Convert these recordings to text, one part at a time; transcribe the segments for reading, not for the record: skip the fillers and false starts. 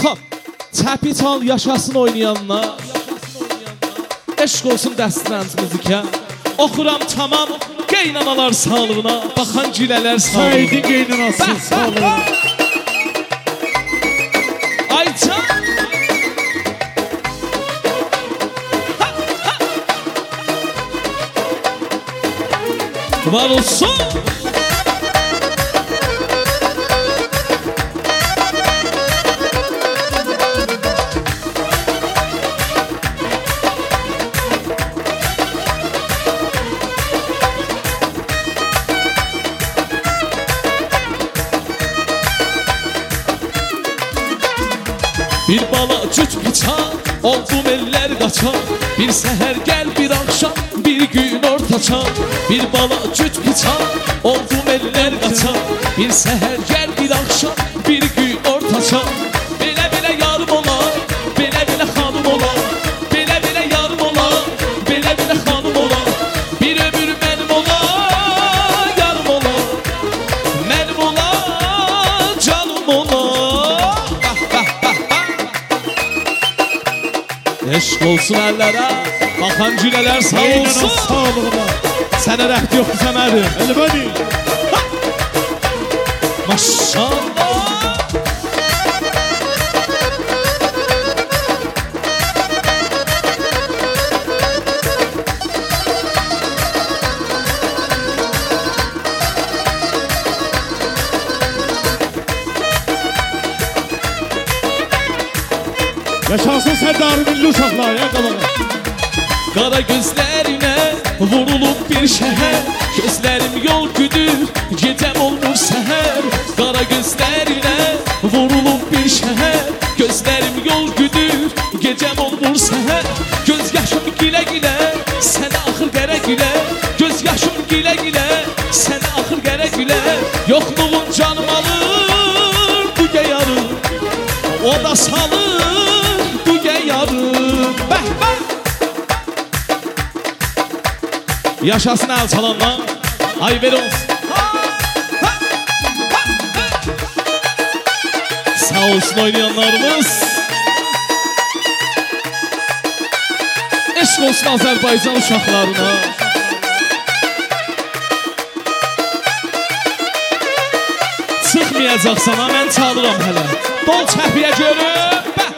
Hop, çəpi çal yaşasın oynayanlar. Eşq olsun dəstənəniz müzikə. Oxuram tamam qeynanalar sağlığına. Baxan gilələr sağlığına. Saydin qeynanasın sağlığına. Aycan. Var olsun. Bir bala cüt bıçaq, oldum eller qaçaq. Bir səhər gəl bir axşam, bir gün ortaçaq. Bir bala cüt bıçaq, oldum eller qaçaq. Bir səhər gəl bir axşam, bir gün ortaçaq. Belə-belə yarım olar, belə-belə xanım olar. Belə-belə yarım olar, belə-belə xanım olar. Bir ömür mənim olar, yarım olar. Mənim olar, canım olar. Eşq olsun əllərə, baxan cülələr sağ olsun. Sağlığına. Sənə rəhd yoxdur Səmərim. Elə bəni. Maşallah. Yaşasın Sərdarı milli uşaqlar ya qabağa. Qara gözlərinə vurulub bir şəhər. Gözlərim yol güdür, gecəm olmur səhər. Qara gözlərinə vurulub bir şəhər. Gözlərim yol güdür, gecəm olmur səhər. Göz yaşım gilə-gilə, sənə axır qərə-gülə. Göz yaşım gilə-gilə, sənə axır qərə-gülə. Yoxluğun canım alır, bu gəyarım. O da salır, bu gəyarım. Bəh, bəh. Yaşasın əl çalanlar, ay ver olsun. Sağ olsun oynayanlarımız. Eşq olsun Azərbaycan uşaqlarına. Çıxmayacaqsan, mən çalıram hələ. Dol çəpiyə görüb.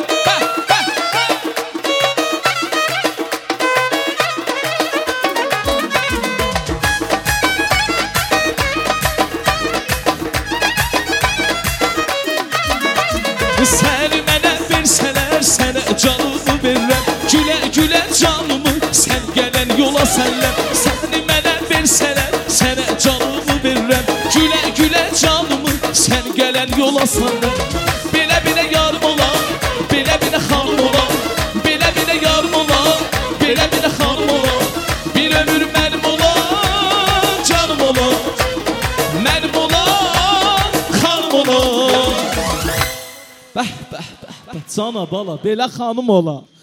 Səni mənə versələr, sənə canımı verirəm. Gülə-gülə canımı, sən gələn yola səlləm. Səni mənə versələr, sənə canımı verirəm. Gülə-gülə canımı, sən gələn yola səlləm. Belə-belə yarım olar, belə-belə xanım olar. Belə-belə yarım olar, belə-belə xanım olar. Bir ömür mənim olar, canım olar. Mənim olar, xanım olar. Bəh, bəh, bəh, bəh, cana bala, belə xanım ola.